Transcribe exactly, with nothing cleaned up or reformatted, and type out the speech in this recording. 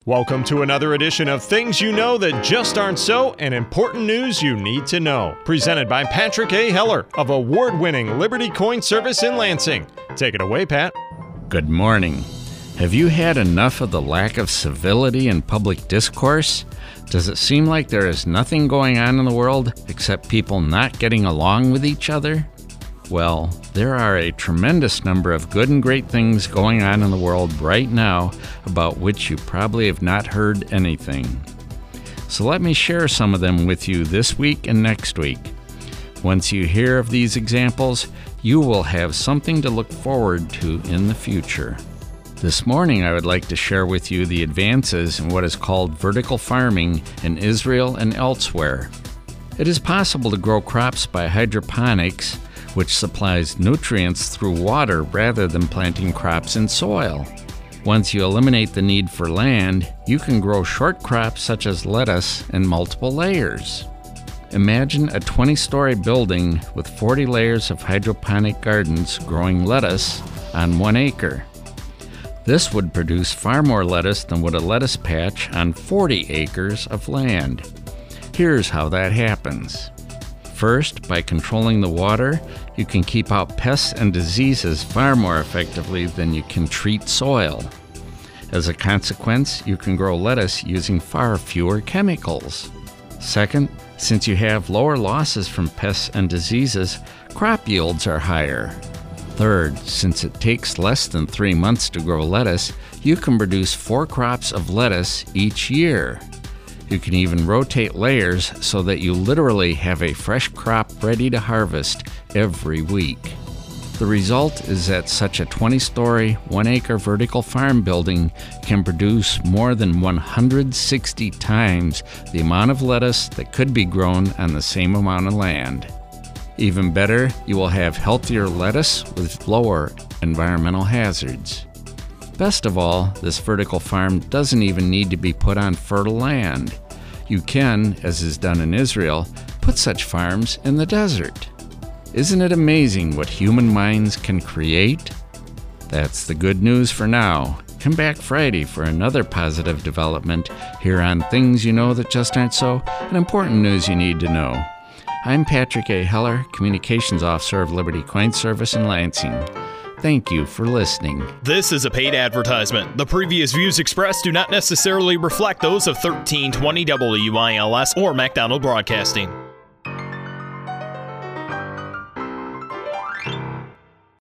Welcome to another edition of Things You Know That Just Aren't So and Important News You Need to Know. Presented by Patrick A. Heller of award-winning Liberty Coin Service in Lansing. Take it away, Pat. Good morning. Have you had enough of the lack of civility in public discourse? Does it seem like there is nothing going on in the world except people not getting along with each other? Well, there are a tremendous number of good and great things going on in the world right now about which you probably have not heard anything. So let me share some of them with you this week and next week. Once you hear of these examples, you will have something to look forward to in the future. This morning, I would like to share with you the advances in what is called vertical farming in Israel and elsewhere. It is possible to grow crops by hydroponics, which supplies nutrients through water rather than planting crops in soil. Once you eliminate the need for land, you can grow short crops such as lettuce in multiple layers. Imagine a twenty-story building with forty layers of hydroponic gardens growing lettuce on one acre. This would produce far more lettuce than would a lettuce patch on forty acres of land. Here's how that happens. First, by controlling the water, you can keep out pests and diseases far more effectively than you can treat soil. As a consequence, you can grow lettuce using far fewer chemicals. Second, since you have lower losses from pests and diseases, crop yields are higher. Third, since it takes less than three months to grow lettuce, you can produce four crops of lettuce each year. You can even rotate layers so that you literally have a fresh crop ready to harvest every week. The result is that such a twenty-story, one-acre vertical farm building can produce more than one hundred sixty times the amount of lettuce that could be grown on the same amount of land. Even better, you will have healthier lettuce with lower environmental hazards. Best of all, this vertical farm doesn't even need to be put on fertile land. You can, as is done in Israel, put such farms in the desert. Isn't it amazing what human minds can create? That's the good news for now. Come back Friday for another positive development here on Things You Know That Just Aren't So and Important News You Need to Know. I'm Patrick A. Heller, Communications Officer of Liberty Coin Service in Lansing. Thank you for listening. This is a paid advertisement. The previous views expressed do not necessarily reflect those of thirteen twenty W I L S or MacDonald Broadcasting.